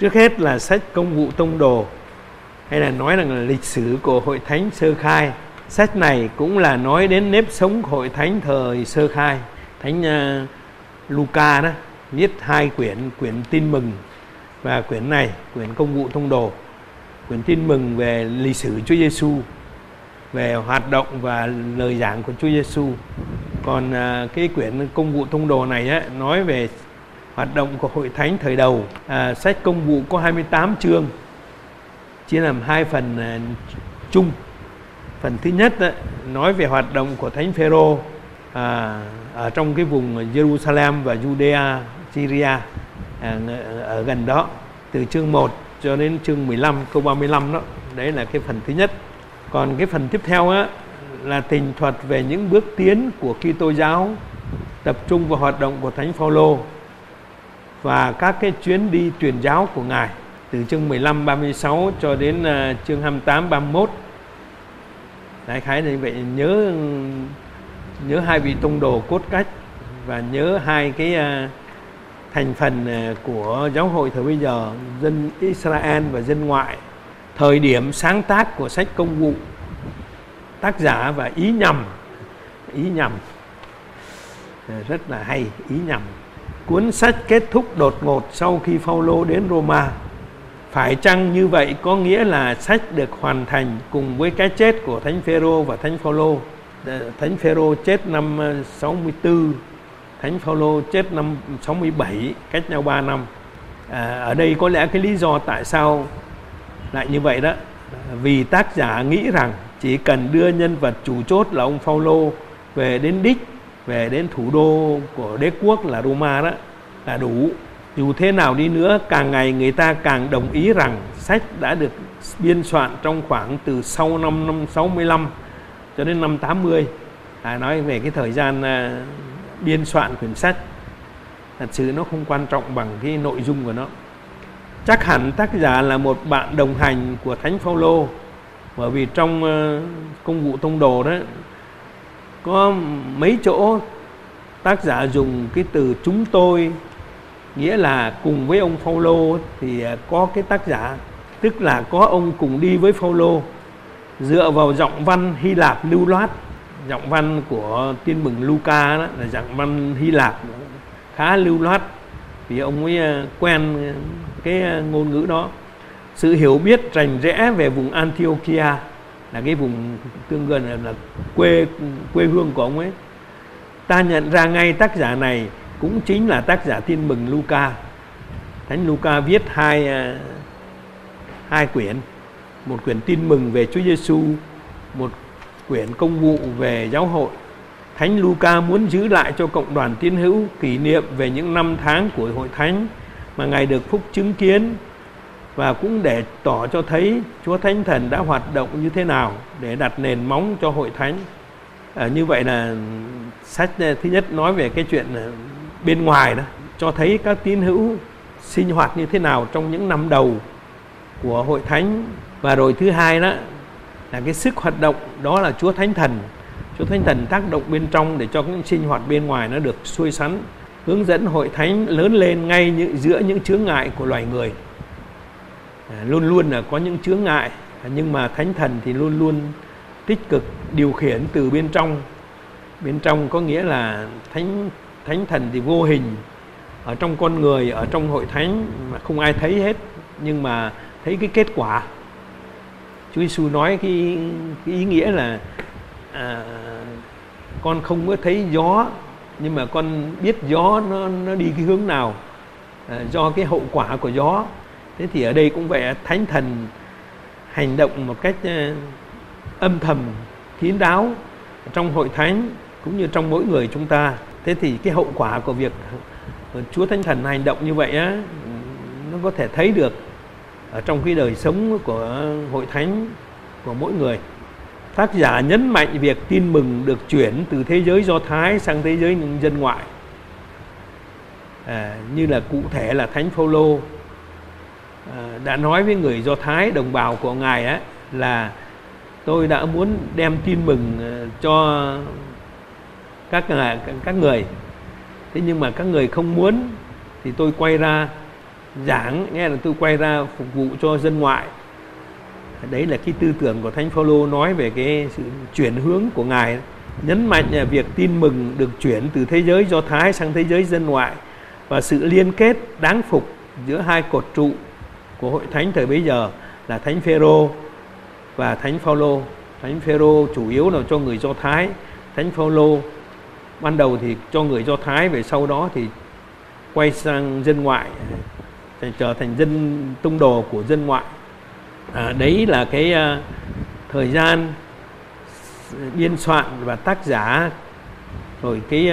Trước hết là sách Công vụ Tông đồ, hay là nói rằng là lịch sử của Hội Thánh sơ khai. Sách này cũng là nói đến nếp sống của Hội Thánh thời sơ khai. Thánh Luca đó viết 2 quyển Tin mừng, và quyển này, quyển Công vụ Tông đồ, quyển Tin mừng về lịch sử Chúa Giêsu, về hoạt động và lời giảng của Chúa Giêsu. Còn cái quyển Công vụ Tông đồ này á, nói về hoạt động của Hội Thánh thời đầu. Sách Công vụ có 28 chương, chia làm 2 phần chung. Phần thứ nhất á, nói về hoạt động của Thánh Phêrô ở trong cái vùng Jerusalem và Judea, Syria, ở gần đó, từ chương 1 cho đến chương 15, câu 35 đó. Đấy là cái phần thứ nhất. Còn cái phần tiếp theo á, là tường thuật về những bước tiến của Kitô giáo, tập trung vào hoạt động của Thánh Phaolô và các cái chuyến đi truyền giáo của Ngài, từ chương 15, 36 cho đến chương 28, 31. Đại khái như vậy. Nhớ 2 vị tông đồ cốt cách, và nhớ 2 cái thành phần của giáo hội thời bây giờ, dân Israel và dân ngoại. Thời điểm sáng tác của sách Công vụ, tác giả và ý nhằm rất là hay, ý nhằm. Cuốn sách kết thúc đột ngột sau khi Phaolô đến Roma. Phải chăng như vậy có nghĩa là sách được hoàn thành cùng với cái chết của Thánh Phêrô và Thánh Phaolô? Thánh Phêrô chết năm 64, Thánh Phaolô chết năm 67, cách nhau 3 năm. Ở đây có lẽ cái lý do tại sao lại như vậy đó, vì tác giả nghĩ rằng chỉ cần đưa nhân vật chủ chốt là ông Phaolô về đến đích, về đến thủ đô của đế quốc là Roma đó là đủ. Dù thế nào đi nữa, càng ngày người ta càng đồng ý rằng sách đã được biên soạn trong khoảng từ sau năm 65 cho đến năm 80. Nói về cái thời gian biên soạn quyển sách, thật sự nó không quan trọng bằng cái nội dung của nó. Chắc hẳn tác giả là một bạn đồng hành của Thánh Phaolô, bởi vì trong Công vụ Tông đồ đó có mấy chỗ tác giả dùng cái từ chúng tôi, nghĩa là cùng với ông Phaolô thì có cái tác giả, tức là có ông cùng đi với Phaolô, dựa vào giọng văn Hy Lạp lưu loát. Giọng văn của Tin mừng Luca đó là giọng văn Hy Lạp khá lưu loát, vì ông ấy quen cái ngôn ngữ đó. Sự hiểu biết rành rẽ về vùng Antiochia, là cái vùng tương gần là quê hương của ông ấy. Ta nhận ra ngay tác giả này cũng chính là tác giả Tin mừng Luca. Thánh Luca viết hai quyển, một quyển Tin mừng về Chúa Giêsu, một quyển Công vụ về giáo hội. Thánh Luca muốn giữ lại cho cộng đoàn tín hữu kỷ niệm về những năm tháng của Hội Thánh mà Ngài được phúc chứng kiến, và cũng để tỏ cho thấy Chúa Thánh Thần đã hoạt động như thế nào để đặt nền móng cho Hội Thánh. Như vậy là sách thứ nhất nói về cái chuyện bên ngoài đó, cho thấy các tín hữu sinh hoạt như thế nào trong những năm đầu của Hội Thánh. Và rồi thứ hai đó là cái sức hoạt động, đó là Chúa Thánh Thần. Chúa Thánh Thần tác động bên trong để cho những sinh hoạt bên ngoài nó được xuôi sắn, hướng dẫn Hội Thánh lớn lên ngay giữa những chướng ngại của loài người. Luôn luôn là có những chướng ngại, nhưng mà Thánh Thần thì luôn luôn tích cực điều khiển từ bên trong. Bên trong có nghĩa là Thánh Thần thì vô hình ở trong con người, ở trong Hội Thánh mà không ai thấy hết, nhưng mà thấy cái kết quả. Chúa Giêsu nói cái ý nghĩa là con không có thấy gió, nhưng mà con biết gió nó đi cái hướng nào, do cái hậu quả của gió. Thế thì ở đây cũng vậy, Thánh Thần hành động một cách âm thầm, kín đáo trong Hội Thánh cũng như trong mỗi người chúng ta. Thế thì cái hậu quả của việc Chúa Thánh Thần hành động như vậy á, nó có thể thấy được ở trong cái đời sống của Hội Thánh của mỗi người. Tác giả nhấn mạnh việc tin mừng được chuyển từ thế giới Do Thái sang thế giới dân ngoại. Như là cụ thể là Thánh Phaolô đã nói với người Do Thái đồng bào của Ngài á, là tôi đã muốn đem tin mừng cho các người, thế nhưng mà các người không muốn, thì tôi quay ra giảng, nghĩa là tôi quay ra phục vụ cho dân ngoại. Đấy là cái tư tưởng của Thánh Phaolô nói về cái sự chuyển hướng của Ngài, nhấn mạnh là việc tin mừng được chuyển từ thế giới Do Thái sang thế giới dân ngoại, và sự liên kết đáng phục giữa hai cột trụ của hội thánh thời bấy giờ là Thánh Phêrô và Thánh Phaolô. Thánh Phêrô chủ yếu là cho người Do Thái, Thánh Phaolô ban đầu thì cho người Do Thái, về sau đó thì quay sang dân ngoại, trở thành dân tông đồ của dân ngoại. Đấy là cái thời gian biên soạn và tác giả, rồi cái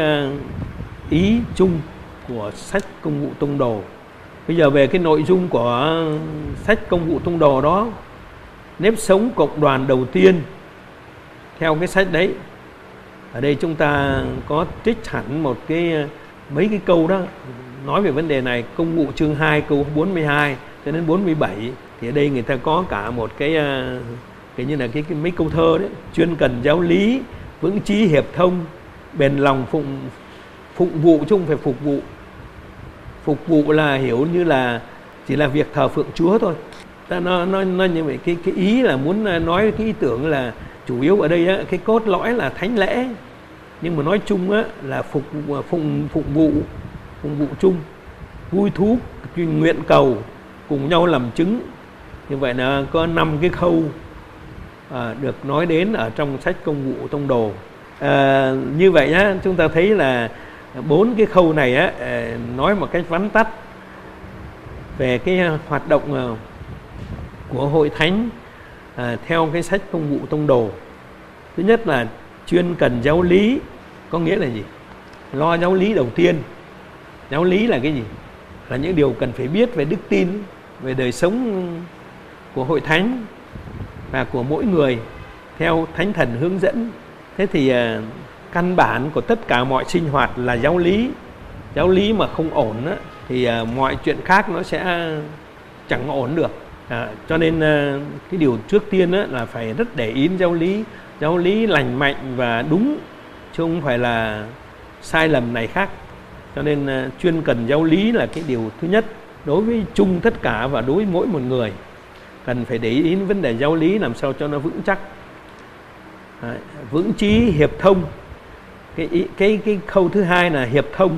ý chung của sách Công vụ Tông Đồ. Bây giờ về cái nội dung của sách Công vụ Tông Đồ đó, nếp sống cộng đoàn đầu tiên theo cái sách đấy. Ở đây chúng ta có trích hẳn mấy cái câu đó nói về vấn đề này. Công vụ chương 2 câu 42 cho đến 47, thì ở đây người ta có cả một cái như là cái mấy câu thơ đấy: chuyên cần giáo lý, vững chí hiệp thông, bền lòng phụng vụ, chứ không phải phục vụ. Phục vụ là hiểu như là chỉ là việc thờ phượng Chúa thôi. Nó như vậy, cái ý là muốn nói cái ý tưởng là chủ yếu ở đây á, cái cốt lõi là thánh lễ, nhưng mà nói chung á là phụng vụ chung, vui thú, nguyện cầu, cùng nhau làm chứng. Như vậy là có 5 cái khâu được nói đến ở trong sách Công vụ Tông Đồ. Như vậy nhá, chúng ta thấy là 4 cái khâu này á, nói một cách vắn tắt về cái hoạt động của hội thánh theo cái sách Công vụ Tông Đồ. Thứ nhất là chuyên cần giáo lý, có nghĩa là gì? Lo giáo lý đầu tiên. Giáo lý là cái gì? Là những điều cần phải biết về đức tin, về đời sống của hội thánh và của mỗi người theo Thánh Thần hướng dẫn. Thế thì căn bản của tất cả mọi sinh hoạt là giáo lý. Giáo lý mà không ổn á, thì mọi chuyện khác nó sẽ chẳng ổn được. Cho nên cái điều trước tiên á, là phải rất để ý giáo lý lành mạnh và đúng, chứ không phải là sai lầm này khác. Cho nên chuyên cần giáo lý là cái điều thứ nhất đối với chung tất cả, và đối với mỗi một người cần phải để ý đến vấn đề giáo lý làm sao cho nó vững chắc. Vững chí hiệp thông, cái khâu thứ hai là hiệp thông.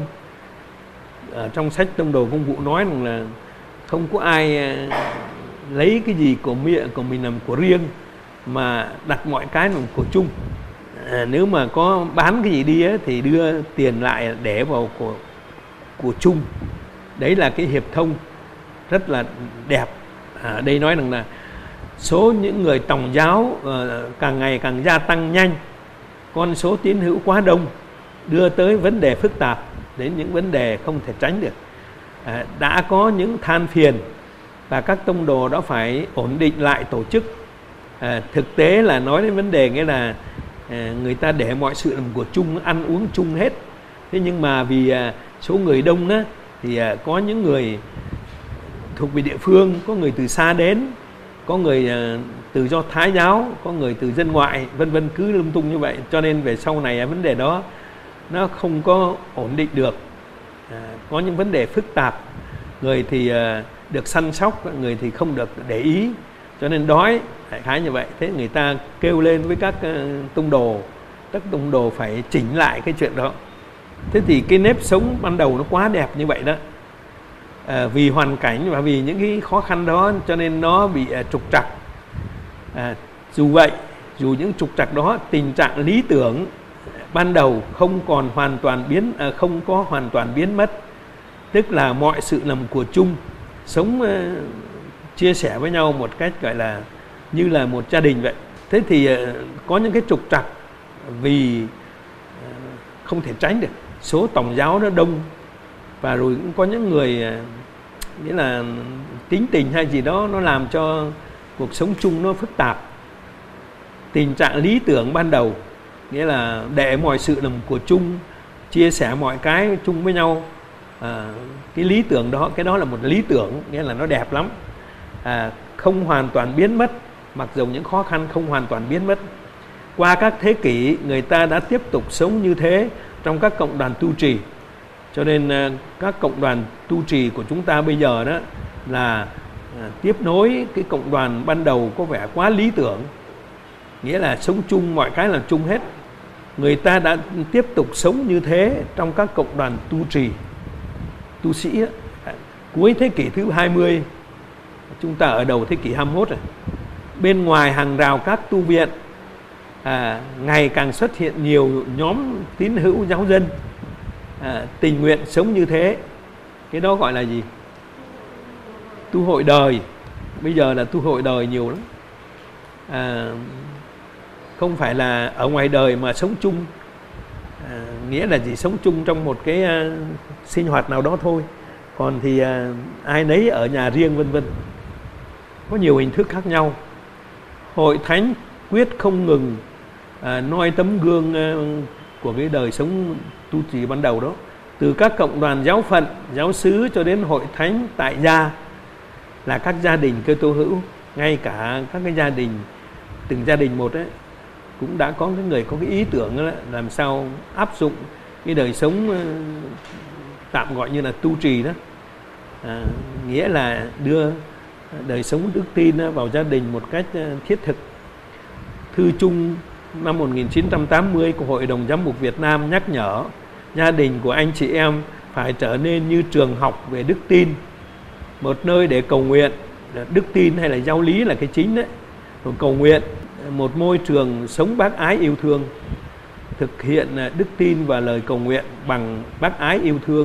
Ở trong sách Tông Đồ Công vụ nói rằng là không có ai lấy cái gì của mình làm của riêng, mà đặt mọi cái làm của chung. Nếu mà có bán cái gì đi á, thì đưa tiền lại để vào của chung. Đấy là cái hiệp thông rất là đẹp. Đây nói rằng là số những người tòng giáo càng ngày càng gia tăng nhanh, con số tín hữu quá đông, đưa tới vấn đề phức tạp, đến những vấn đề không thể tránh được. Đã có những than phiền và các tông đồ đó phải ổn định lại tổ chức. Thực tế là nói đến vấn đề nghĩa là người ta để mọi sự làm của chung, ăn uống chung hết. Thế nhưng mà vì số người đông á, thì có những người thuộc về địa phương, có người từ xa đến, có người từ Do Thái giáo, có người từ dân ngoại, vân vân, cứ lung tung như vậy. Cho nên về sau này vấn đề đó nó không có ổn định được. Có những vấn đề phức tạp, người thì được săn sóc, người thì không được để ý, cho nên đói, đại khái như vậy. Thế người ta kêu lên với các tông đồ, các tông đồ phải chỉnh lại cái chuyện đó. Thế thì cái nếp sống ban đầu nó quá đẹp như vậy đó. Vì hoàn cảnh và vì những cái khó khăn đó cho nên nó bị trục trặc. Dù vậy, dù những trục trặc đó, tình trạng lý tưởng ban đầu không có hoàn toàn biến mất. Tức là mọi sự làm của chung, sống chia sẻ với nhau một cách gọi là như là một gia đình vậy. Thế thì có những cái trục trặc vì không thể tránh được. Số tòng giáo nó đông, và rồi cũng có những người nghĩa là tính tình hay gì đó nó làm cho cuộc sống chung nó phức tạp. Tình trạng lý tưởng ban đầu nghĩa là để mọi sự làm của chung, chia sẻ mọi cái chung với nhau. Cái lý tưởng đó, cái đó là một lý tưởng, nghĩa là nó đẹp lắm. Không hoàn toàn biến mất, mặc dù những khó khăn không hoàn toàn biến mất. Qua các thế kỷ, người ta đã tiếp tục sống như thế trong các cộng đoàn tu trì. Cho nên các cộng đoàn tu trì của chúng ta bây giờ đó là tiếp nối cái cộng đoàn ban đầu có vẻ quá lý tưởng, nghĩa là sống chung, mọi cái là chung hết. Người ta đã tiếp tục sống như thế trong các cộng đoàn tu trì, tu sĩ đó. Cuối thế kỷ thứ 20, chúng ta ở đầu thế kỷ 21 rồi. Bên ngoài hàng rào các tu viện ngày càng xuất hiện nhiều nhóm tín hữu giáo dân tình nguyện sống như thế. Cái đó gọi là gì? Tu hội đời. Bây giờ là tu hội đời nhiều lắm. Không phải là ở ngoài đời mà sống chung. Nghĩa là chỉ sống chung trong một cái sinh hoạt nào đó thôi. Còn thì ai nấy ở nhà riêng vân vân. Có nhiều hình thức khác nhau. Hội thánh quyết không ngừng noi tấm gương của cái đời sống tu trì ban đầu đó. Từ các cộng đoàn giáo phận, giáo xứ cho đến hội thánh tại gia là các gia đình Kitô hữu, ngay cả các cái gia đình, từng gia đình một ấy, cũng đã có cái người có cái ý tưởng đó, làm sao áp dụng cái đời sống tạm gọi như là tu trì đó, nghĩa là đưa đời sống đức tin vào gia đình một cách thiết thực. Thư chung năm 1980 của Hội đồng Giám mục Việt Nam nhắc nhở gia đình của anh chị em phải trở nên như trường học về đức tin, một nơi để cầu nguyện. Đức tin hay là giáo lý là cái chính đấy, rồi cầu nguyện, một môi trường sống bác ái yêu thương, thực hiện đức tin và lời cầu nguyện bằng bác ái yêu thương,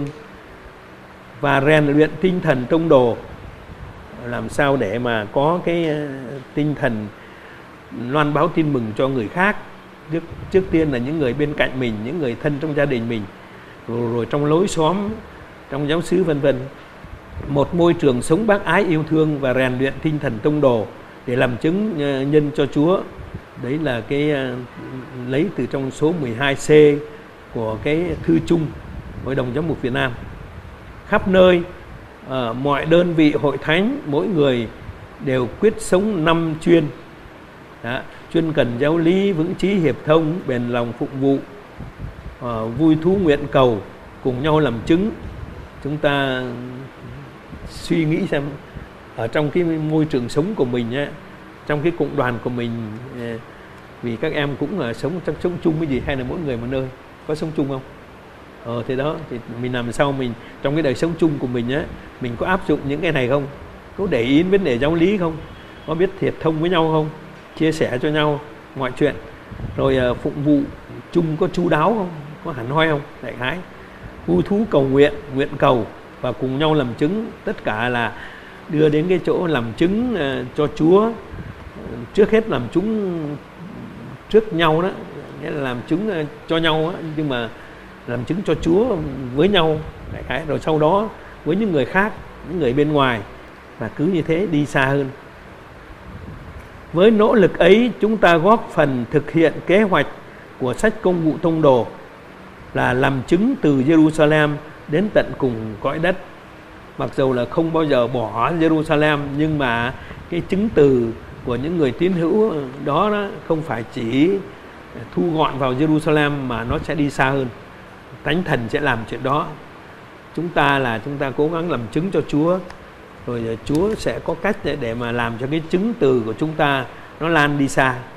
và rèn luyện tinh thần tông đồ, làm sao để mà có cái tinh thần loan báo tin mừng cho người khác. Trước tiên là những người bên cạnh mình, những người thân trong gia đình mình, rồi trong lối xóm, trong giáo xứ vân vân. Một môi trường sống bác ái yêu thương và rèn luyện tinh thần tông đồ để làm chứng nhân cho Chúa. Đấy là cái lấy từ trong số 12C của cái thư chung Hội đồng Giám mục Việt Nam. Khắp nơi, mọi đơn vị hội thánh, mỗi người đều quyết sống 5 chuyên. Chuyên cần giáo lý, vững chí hiệp thông, bền lòng phụng vụ, vui thú nguyện cầu, cùng nhau làm chứng. Chúng ta suy nghĩ xem ở trong cái môi trường sống của mình ấy, trong cái cộng đoàn của mình, vì các em cũng là sống chung với gì, hay là mỗi người một nơi, có sống chung không? Thế đó, thì mình làm sao mình trong cái đời sống chung của mình á, mình có áp dụng những cái này không? Có để ý vấn đề giáo lý không? Có biết hiệp thông với nhau không? Chia sẻ cho nhau mọi chuyện. Rồi phụng vụ chung có chu đáo không? Có hẳn hoi không? Đại khái. Vui thú cầu nguyện, nguyện cầu và cùng nhau làm chứng. Tất cả là đưa đến cái chỗ làm chứng cho Chúa. Trước hết làm chứng trước nhau đó, nghĩa là làm chứng cho nhau đó, nhưng mà làm chứng cho Chúa với nhau đại khái, rồi sau đó với những người khác, những người bên ngoài, và cứ như thế đi xa hơn. Với nỗ lực ấy, chúng ta góp phần thực hiện kế hoạch của sách Công vụ Tông đồ là làm chứng từ Jerusalem đến tận cùng cõi đất. Mặc dù là không bao giờ bỏ Jerusalem, nhưng mà cái chứng từ của những người tín hữu đó không phải chỉ thu gọn vào Jerusalem mà nó sẽ đi xa hơn. Thánh Thần sẽ làm chuyện đó. Chúng ta cố gắng làm chứng cho Chúa, rồi Chúa sẽ có cách để mà làm cho cái chứng từ của chúng ta nó lan đi xa.